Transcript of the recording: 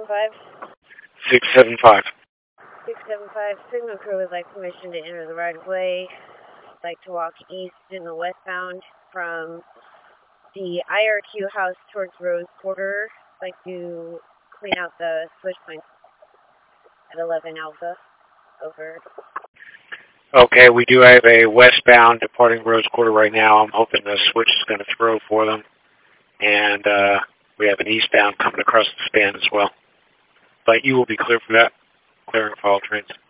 675? 675. 675, signal crew would like permission to enter the right-of-way. Like to walk east in the westbound from the IRQ house towards Rose Quarter. Like to clean out the switch points at 11 Alpha. Over. Okay, we do have a westbound departing Rose Quarter right now. I'm hoping the switch is going to throw for them. And we have an eastbound coming across the span as well. But you will be clear for that, clearing for all trains.